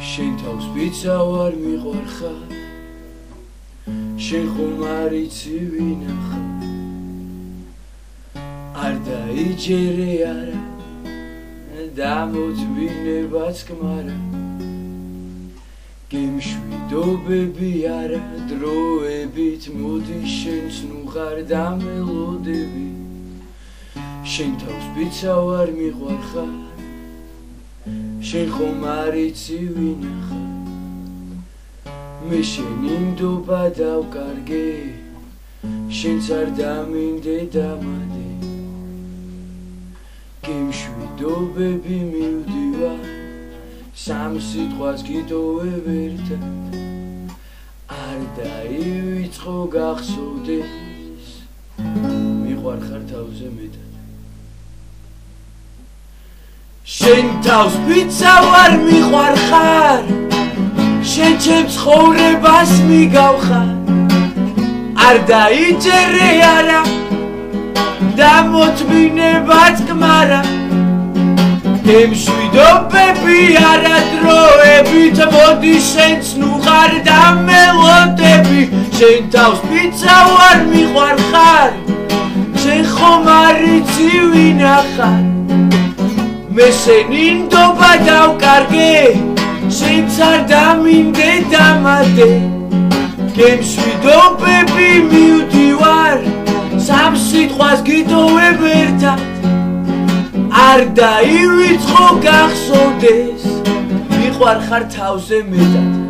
შენ თავს პიცა ვარ მიყვარხარ შენ ხომ არ იცი ვინახარ არ დაიჯერე არა დამოწვინებაც კმარა გემშვიდობები არა დროებით მოდი შენც ნუ ხარ დამელოდები შენ თავს პიცა ვარ მიყვარხარ შენ ხომ არ იცი ვინახარ მე შენი ნდობა დავკარგე შენც არ დამინდე დამადე გემშვიდობები მივდივარ სამ სიტყვას გიტოვებ ერთად არ დაივიწყო გახსოვდეს მიყვარხარ თავზე მეტად შენ თავს პიცა ვარ მიყვარხარ შენ ჩემ ცხოვრებას მიგავხარ არ დაიჯერე არა დამოწმინებაც კმარა გემშვიდობები არა დროებით მოდი შენც ნუ ხარ დამელოდები შენ თავს პიცა ვარ მიყვარხარ შენ ხომ არ იცი ვინახარ მე შენი ნდობა დავკარგე შენც არ დამინდე დამადე გემშვიდობები მივდივარ სამ სიტყვას გიტოვებ ერთად არ დაივიწყო გახსოვდეს მიყვარხარ თავზე მეტად